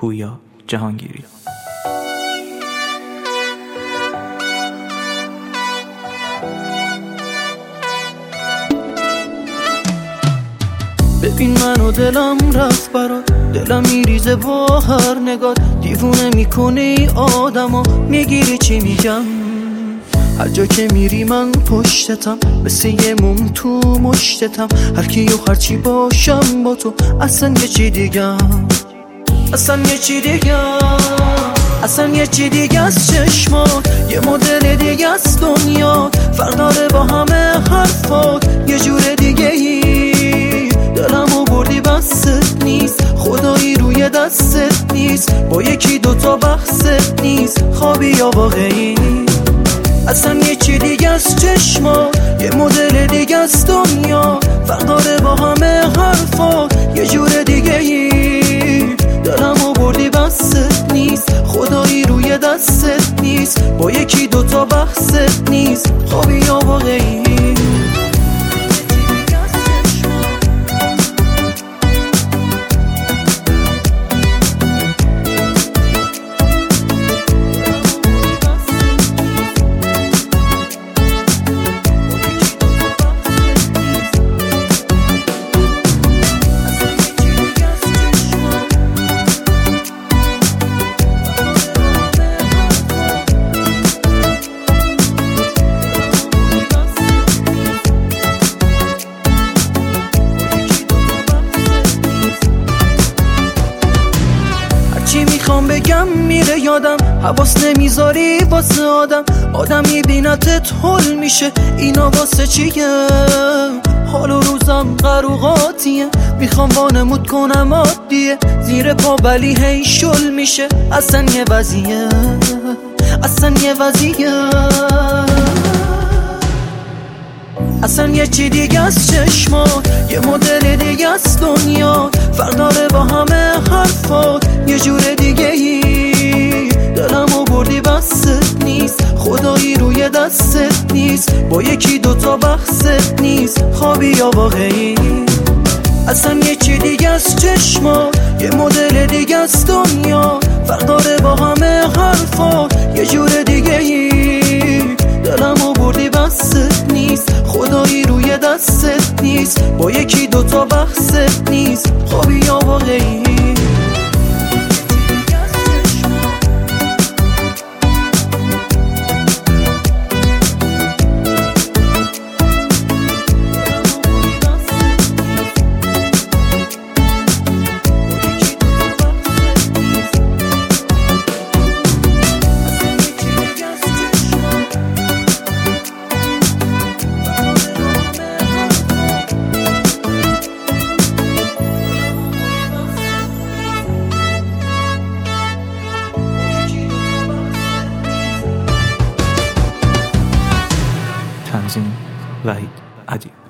پویا جهانگیری. ببین منو دلم رفت برات، دلم میریزه با هر نگات، دیوونه میکنی آدمو، میگیری چی میگم. هر جا که میری من پشتتم، مثل یه موم تو مشتتم، هر کی و هر چی باشم با تو اصلا یه چی دیگم، اصلا یه چی دیگم، اصلا یه چی دیگه از چشمات، یه مدل دیگه از دنیات، فرق داره با همه حرفات، یه جور دیگه ای دلمو بردی بست نیست، خدایی روی دستت نیست، با یکی دوتا بحثت نیست، خوابی یا واقعی، اصلا یه چی دیگه از چشمات، یه مدل دیگه از دنیا، فرق داره با همه حرفات، یه جور دیگه ای دلمو بردی بست نیست، خدایی روی دستت نیست، با یکی دوتا بحثت نیست، خوابی یا واقعی. چی میخوام بگم میره یادم، حواس نمیذاری واسه آدم میبینتت هول میشه، اینا واسه چیه؟ حال و روزم قروقاتیه، میخوام وانمود کنم عادیه، زیر پا ولی هی شل میشه، اصلا یه وضعیه، اصلا یه وضعیه، اصلا یه چی دیگه از چشمات، یه مدل دیگه از دنیا، فرق داره با همه حرفات، یه جور دیگه ای دلمو بردی بست نیست، خدایی روی دستت نیست، با یکی دوتا بحثت نیست، خوابی یا واقعی، اصلا یه چی دیگه از چشمات، یه مدل دیگه از دنیا، فرق داره با همه حرفات، یه جور دیگه ای دلمو بردی بست نیست، خدایی روی دستت نیست، با یکی دوتا بحثت نیست، خوابی یا واقعی. تنظیم وحید عدی.